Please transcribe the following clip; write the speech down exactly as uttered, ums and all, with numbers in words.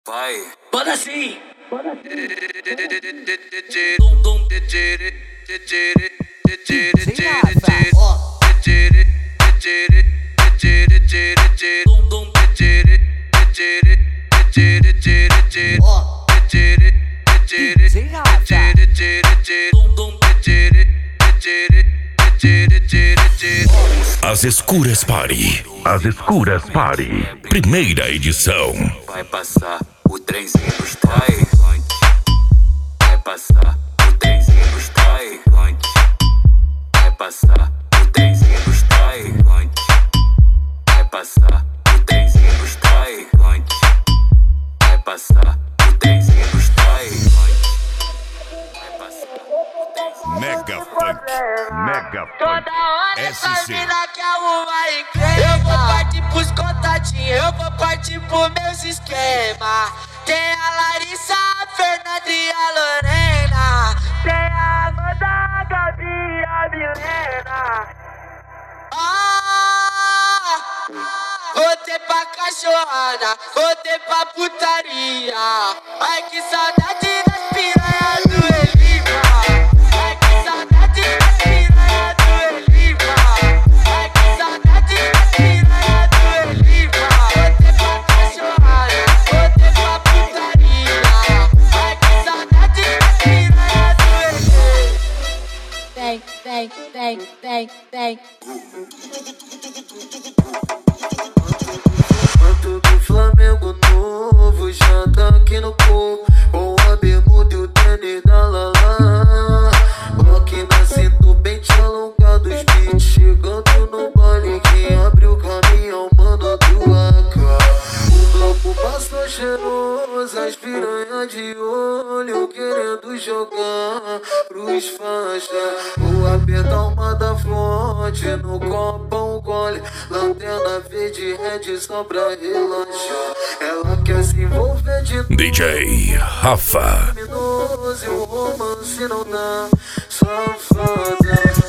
Vai. Bora sim! Bora sim! As Escuras Party. As Escuras Party. Primeira edição. Vai passar o trenzinho dos traficantes. Vai passar o trenzinho dos traficantes. Vai passar o trenzinho dos traficantes. Vai passar o trenzinho dos traficantes. Vai passar o trenzinho dos traficantes. Vai passar o trenzinho. Mega Funk. Mega Funk. Toda hora S essa C. mina quer arrumar encrenca. Eu vou partir pros contatinhos, eu vou partir pros meus esquemas. Tem a Larissa, a Fernanda e a Lorena. Tem a Amanda, a Gabi e a Milena. Ah, voltei pra cachorrada, voltei pra putaria. Ai que saudade das piranhas do Elipa. Ai que saudade das piranhas do Elipa. Ai que saudade das piranhas do Elipa. Voltei pra cachorrada, voltei pra putaria. Ai que saudade das piranhas do Elipa. Vem, vem, vem, vem, vem. Manto do Flamengo novo já tá aqui no povo, com a bermuda e o tênis da Lala. Rock na cintura, pente alongado, os beats chegando no baile. Quem abre o caminhão, mano, do A K. O bloco passou cheiroso, as piranhas de olho querendo jogar pros faixa. O aperta uma da fronte, no copo um gole. Lanterna verde, red só pra relaxar. Ela quer se envolver de D J Rafa. criminoso e o romance não dá. Safada.